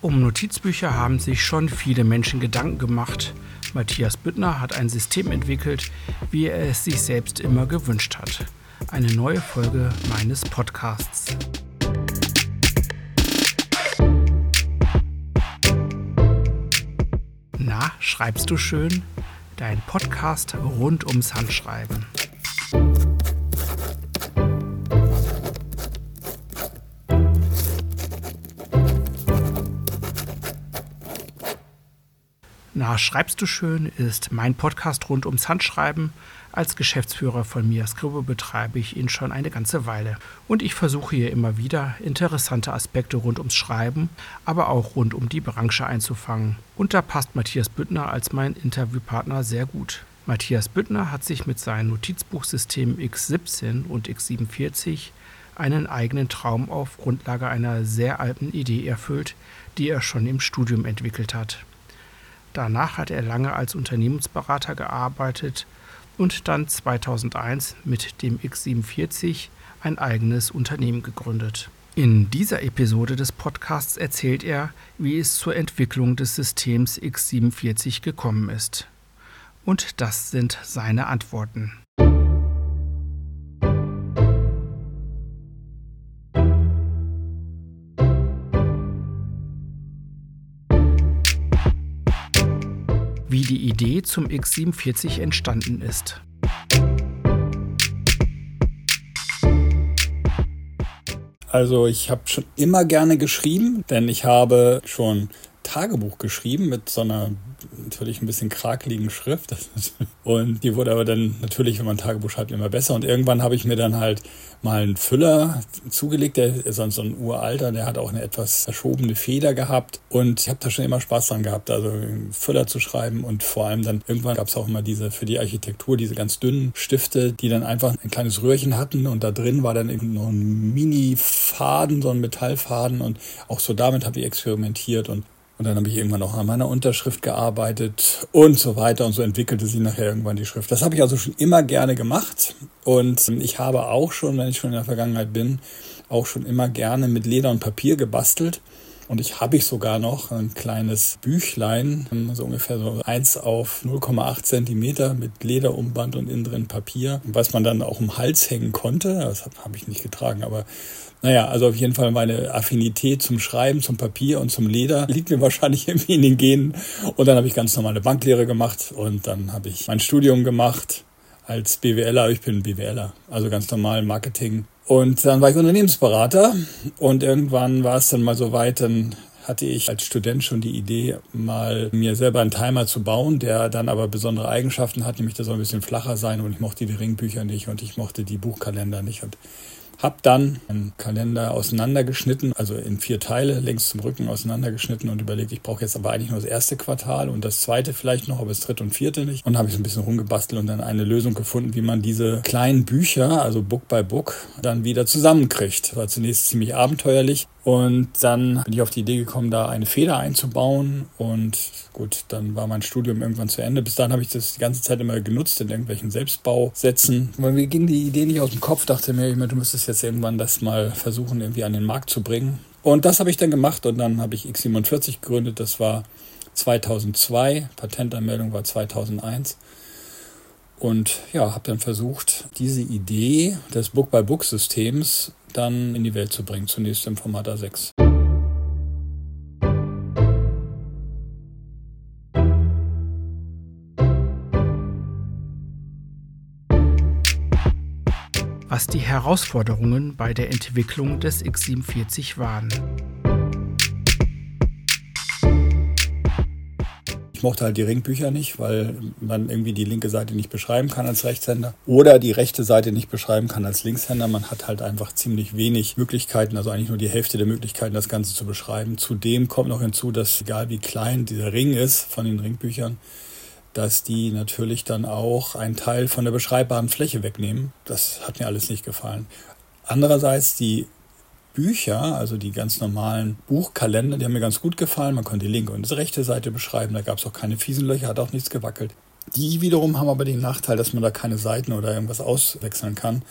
Um Notizbücher haben sich schon viele Menschen Gedanken gemacht. Matthias Büttner hat ein System entwickelt, wie er es sich selbst immer gewünscht hat. Eine neue Folge meines Podcasts. Na, schreibst du schön? Dein Podcast rund ums Handschreiben. Na, schreibst du schön ist mein Podcast rund ums Handschreiben. Als Geschäftsführer von Mia Scribble betreibe ich ihn schon eine ganze Weile. Und ich versuche hier immer wieder interessante Aspekte rund ums Schreiben, aber auch rund um die Branche einzufangen. Und da passt Matthias Büttner als mein Interviewpartner sehr gut. Matthias Büttner hat sich mit seinen Notizbuchsystemen X17 und X47 einen eigenen Traum auf Grundlage einer sehr alten Idee erfüllt, die er schon im Studium entwickelt hat. Danach hat er lange als Unternehmensberater gearbeitet und dann 2001 mit dem X47 ein eigenes Unternehmen gegründet. In dieser Episode des Podcasts erzählt er, wie es zur Entwicklung des Systems X47 gekommen ist. Und das sind seine Antworten. Wie die Idee zum X47 entstanden ist. Also ich habe schon immer gerne geschrieben, denn ich habe schon Tagebuch geschrieben mit so einer natürlich ein bisschen krakeligen Schrift. Und die wurde aber dann natürlich, wenn man Tagebuch schreibt, immer besser. Und irgendwann habe ich mir dann halt mal einen Füller zugelegt, der ist so ein uralter, der hat auch eine etwas verschobene Feder gehabt. Und ich habe da schon immer Spaß dran gehabt, also einen Füller zu schreiben. Und vor allem dann irgendwann gab es auch immer für die Architektur diese ganz dünnen Stifte, die dann einfach ein kleines Röhrchen hatten. Und da drin war dann irgendwie noch ein Mini-Faden, so ein Metallfaden. Und auch so damit habe ich experimentiert und dann habe ich irgendwann auch an meiner Unterschrift gearbeitet und so weiter. Und so entwickelte sich nachher irgendwann die Schrift. Das habe ich also schon immer gerne gemacht. Und ich habe auch schon, wenn ich schon in der Vergangenheit bin, auch schon immer gerne mit Leder und Papier gebastelt. Und ich habe sogar noch ein kleines Büchlein, so ungefähr so 1 auf 0,8 Zentimeter mit Lederumband und innen drin Papier, was man dann auch im Hals hängen konnte. Das habe ich nicht getragen, aber naja, also auf jeden Fall meine Affinität zum Schreiben, zum Papier und zum Leder liegt mir wahrscheinlich irgendwie in den Genen. Und dann habe ich ganz normale Banklehre gemacht und dann habe ich mein Studium gemacht als BWLer. Ich bin BWLer, also ganz normal Marketing. Und dann war ich Unternehmensberater und irgendwann war es dann mal so weit, dann hatte ich als Student schon die Idee, mal mir selber einen Timer zu bauen, der dann aber besondere Eigenschaften hat, nämlich der soll ein bisschen flacher sein und ich mochte die Ringbücher nicht und ich mochte die Buchkalender nicht und habe dann einen Kalender auseinandergeschnitten, also in 4 Teile, längs zum Rücken auseinandergeschnitten und überlegt, ich brauche jetzt aber eigentlich nur das erste Quartal und das zweite vielleicht noch, aber das dritte und vierte nicht. Und habe ich so ein bisschen rumgebastelt und dann eine Lösung gefunden, wie man diese kleinen Bücher, also Book by Book, dann wieder zusammenkriegt. War zunächst ziemlich abenteuerlich. Und dann bin ich auf die Idee gekommen, da eine Feder einzubauen und gut, dann war mein Studium irgendwann zu Ende. Bis dahin habe ich das die ganze Zeit immer genutzt in irgendwelchen Selbstbausätzen. Aber mir ging die Idee nicht aus dem Kopf, dachte mir, du müsstest jetzt irgendwann das mal versuchen, irgendwie an den Markt zu bringen. Und das habe ich dann gemacht und dann habe ich X47 gegründet, das war 2002, Patentanmeldung war 2001. Und ja, habe dann versucht, diese Idee des Book-by-Book-Systems dann in die Welt zu bringen, zunächst im Format A6. Was die Herausforderungen bei der Entwicklung des X47 waren. Ich mochte halt die Ringbücher nicht, weil man irgendwie die linke Seite nicht beschreiben kann als Rechtshänder oder die rechte Seite nicht beschreiben kann als Linkshänder. Man hat halt einfach ziemlich wenig Möglichkeiten, also eigentlich nur die Hälfte der Möglichkeiten, das Ganze zu beschreiben. Zudem kommt noch hinzu, dass egal wie klein dieser Ring ist von den Ringbüchern, dass die natürlich dann auch einen Teil von der beschreibbaren Fläche wegnehmen. Das hat mir alles nicht gefallen. Andererseits die Bücher, also die ganz normalen Buchkalender, die haben mir ganz gut gefallen. Man konnte die linke und die rechte Seite beschreiben. Da gab es auch keine fiesen Löcher, hat auch nichts gewackelt. Die wiederum haben aber den Nachteil, dass man da keine Seiten oder irgendwas auswechseln kann.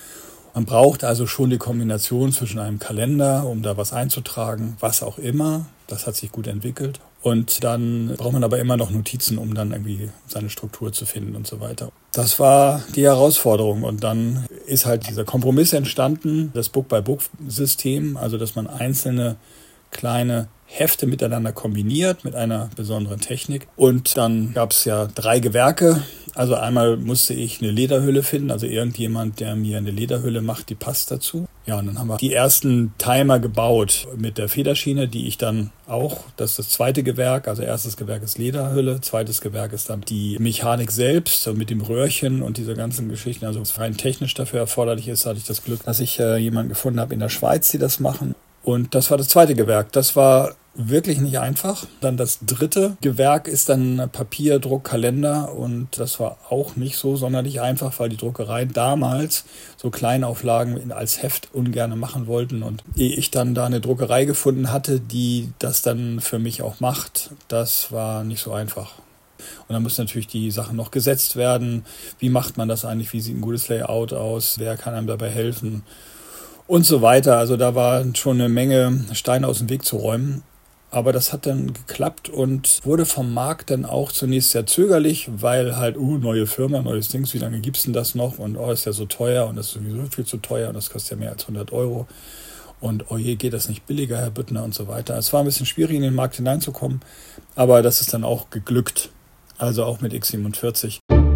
Man braucht also schon die Kombination zwischen einem Kalender, um da was einzutragen, was auch immer. Das hat sich gut entwickelt. Und dann braucht man aber immer noch Notizen, um dann irgendwie seine Struktur zu finden und so weiter. Das war die Herausforderung. Und dann ist halt dieser Kompromiss entstanden, das Book-by-Book-System, also dass man einzelne kleine Hefte miteinander kombiniert mit einer besonderen Technik. Und dann gab es ja 3 Gewerke. Also einmal musste ich eine Lederhülle finden, also irgendjemand, der mir eine Lederhülle macht, die passt dazu. Ja, und dann haben wir die ersten Timer gebaut mit der Federschiene, die ich dann auch, das ist das zweite Gewerk, also erstes Gewerk ist Lederhülle, zweites Gewerk ist dann die Mechanik selbst mit dem Röhrchen und dieser ganzen Geschichten. Also was rein technisch dafür erforderlich ist, hatte ich das Glück, dass ich jemanden gefunden habe in der Schweiz, die das machen. Und das war das zweite Gewerk. Das war wirklich nicht einfach. Dann das dritte Gewerk ist dann Papier, Druck, Kalender. Und das war auch nicht so sonderlich einfach, weil die Druckereien damals so Kleinauflagen als Heft ungern machen wollten. Und ehe ich dann da eine Druckerei gefunden hatte, die das dann für mich auch macht, das war nicht so einfach. Und dann müssen natürlich die Sachen noch gesetzt werden. Wie macht man das eigentlich? Wie sieht ein gutes Layout aus? Wer kann einem dabei helfen? Und so weiter. Also da war schon eine Menge Steine aus dem Weg zu räumen. Aber das hat dann geklappt und wurde vom Markt dann auch zunächst sehr zögerlich, weil halt, neue Firma, neues Dings, wie lange gibt's denn das noch? Und ist ja so teuer und das ist sowieso viel zu teuer und das kostet ja mehr als 100 €. Und je, geht das nicht billiger, Herr Büttner und so weiter. Es war ein bisschen schwierig, in den Markt hineinzukommen, aber das ist dann auch geglückt. Also auch mit X47.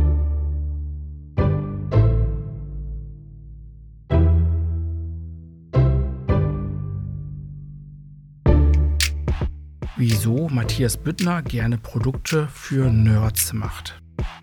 Wieso Matthias Büttner gerne Produkte für Nerds macht.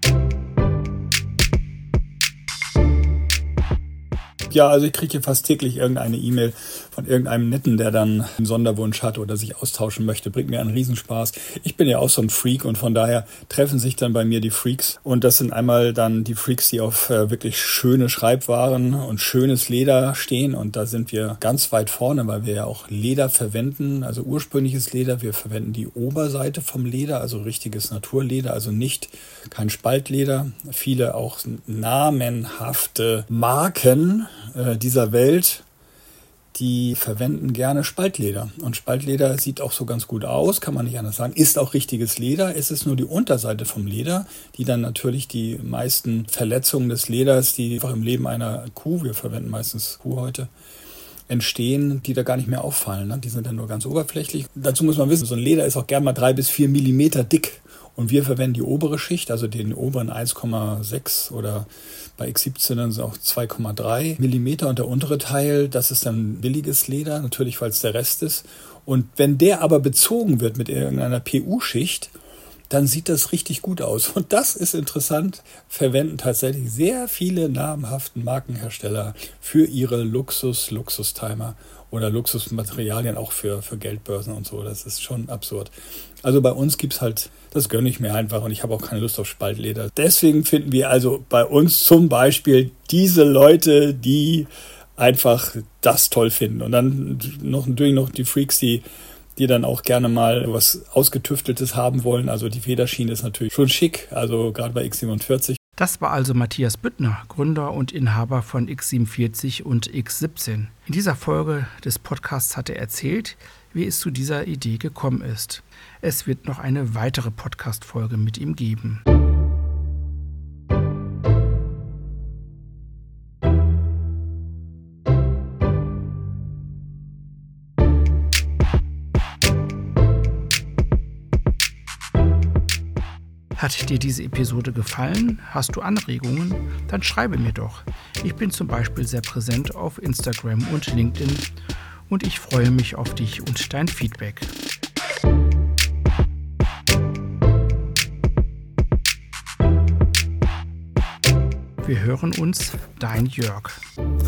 Ja, also ich kriege hier fast täglich irgendeine E-Mail von irgendeinem Netten, der dann einen Sonderwunsch hat oder sich austauschen möchte. Bringt mir einen Riesenspaß. Ich bin ja auch so ein Freak und von daher treffen sich dann bei mir die Freaks. Und das sind einmal dann die Freaks, die auf wirklich schöne Schreibwaren und schönes Leder stehen. Und da sind wir ganz weit vorne, weil wir ja auch Leder verwenden, also ursprüngliches Leder. Wir verwenden die Oberseite vom Leder, also richtiges Naturleder, also kein Spaltleder. Viele auch namenhafte Marken dieser Welt, die verwenden gerne Spaltleder. Und Spaltleder sieht auch so ganz gut aus, kann man nicht anders sagen. Ist auch richtiges Leder. Es ist nur die Unterseite vom Leder, die dann natürlich die meisten Verletzungen des Leders, die einfach im Leben einer Kuh, wir verwenden meistens Kuhhäute, entstehen, die da gar nicht mehr auffallen. Ne? Die sind dann nur ganz oberflächlich. Dazu muss man wissen, so ein Leder ist auch gerne mal 3 bis 4 Millimeter dick. Und wir verwenden die obere Schicht, also den oberen 1,6 oder bei X17 dann auch 2,3 Millimeter. Und der untere Teil, das ist dann billiges Leder, natürlich, weil es der Rest ist. Und wenn der aber bezogen wird mit irgendeiner PU-Schicht, dann sieht das richtig gut aus. Und das ist interessant, verwenden tatsächlich sehr viele namhaften Markenhersteller für ihre Luxustimer oder Luxusmaterialien, auch für Geldbörsen und so. Das ist schon absurd. Also bei uns gibt's halt, das gönne ich mir einfach und ich habe auch keine Lust auf Spaltleder. Deswegen finden wir also bei uns zum Beispiel diese Leute, die einfach das toll finden. Und dann natürlich noch die Freaks, die dann auch gerne mal was Ausgetüfteltes haben wollen. Also die Federschiene ist natürlich schon schick, also gerade bei X47. Das war also Matthias Büttner, Gründer und Inhaber von X47 und X17. In dieser Folge des Podcasts hat er erzählt, wie es zu dieser Idee gekommen ist. Es wird noch eine weitere Podcast-Folge mit ihm geben. Hat dir diese Episode gefallen? Hast du Anregungen? Dann schreibe mir doch. Ich bin zum Beispiel sehr präsent auf Instagram und LinkedIn und ich freue mich auf dich und dein Feedback. Wir hören uns, dein Jörg.